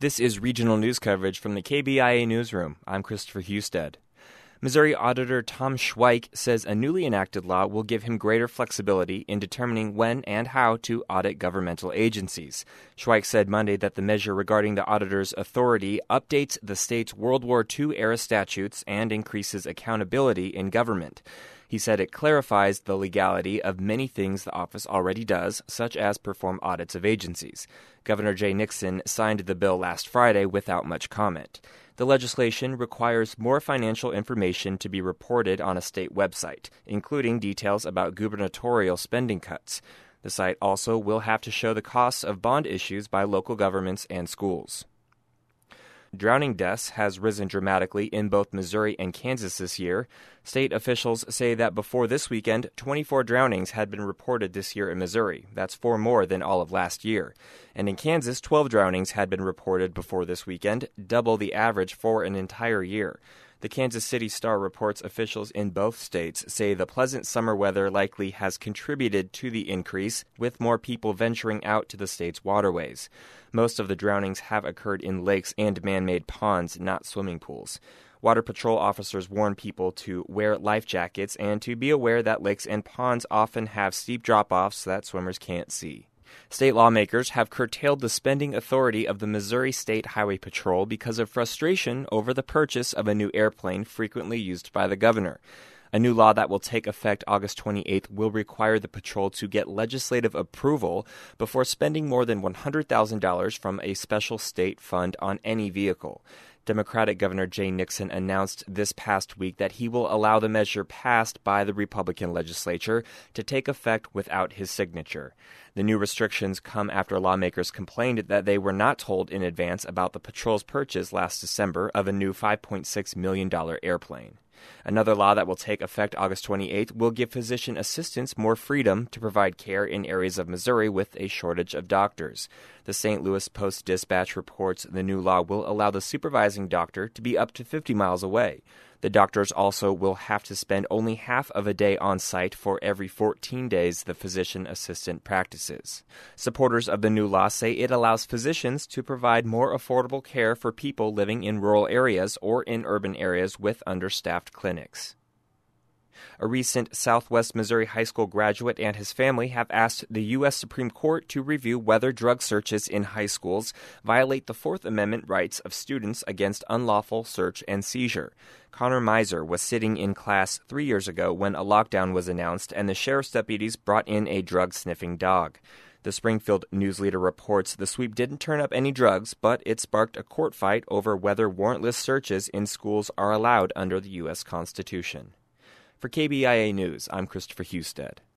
This is regional news coverage from the KBIA Newsroom. I'm Christopher Husted. Missouri Auditor Tom Schweik says a newly enacted law will give him greater flexibility in determining when and how to audit governmental agencies. Schweik said Monday that the measure regarding the auditor's authority updates the state's World War II-era statutes and increases accountability in government. He said it clarifies the legality of many things the office already does, such as perform audits of agencies. Governor Jay Nixon signed the bill last Friday without much comment. The legislation requires more financial information to be reported on a state website, including details about gubernatorial spending cuts. The site also will have to show the costs of bond issues by local governments and schools. Drowning deaths has risen dramatically in both Missouri and Kansas this year. State officials say that before this weekend, 24 drownings had been reported this year in Missouri. That's 4 more than all of last year. And in Kansas, 12 drownings had been reported before this weekend, double the average for an entire year. The Kansas City Star reports officials in both states say the pleasant summer weather likely has contributed to the increase, with more people venturing out to the state's waterways. Most of the drownings have occurred in lakes and man-made ponds, not swimming pools. Water Patrol officers warn people to wear life jackets and to be aware that lakes and ponds often have steep drop-offs that swimmers can't see. State lawmakers have curtailed the spending authority of the Missouri State Highway Patrol because of frustration over the purchase of a new airplane frequently used by the governor. A new law that will take effect August 28th will require the patrol to get legislative approval before spending more than $100,000 from a special state fund on any vehicle. Democratic Governor Jay Nixon announced this past week that he will allow the measure passed by the Republican legislature to take effect without his signature. The new restrictions come after lawmakers complained that they were not told in advance about the patrol's purchase last December of a new $5.6 million airplane. Another law that will take effect August 28th will give physician assistants more freedom to provide care in areas of Missouri with a shortage of doctors. The St. Louis Post-Dispatch reports the new law will allow the supervising doctor to be up to 50 miles away. The doctors also will have to spend only half of a day on site for every 14 days the physician assistant practices. Supporters of the new law say it allows physicians to provide more affordable care for people living in rural areas or in urban areas with understaffed clinics. A recent Southwest Missouri high school graduate and his family have asked the U.S. Supreme Court to review whether drug searches in high schools violate the Fourth Amendment rights of students against unlawful search and seizure. Connor Miser was sitting in class 3 years ago when a lockdown was announced and the sheriff's deputies brought in a drug-sniffing dog. The Springfield News Leader reports the sweep didn't turn up any drugs, but it sparked a court fight over whether warrantless searches in schools are allowed under the U.S. Constitution. For KBIA News, I'm Christopher Husted.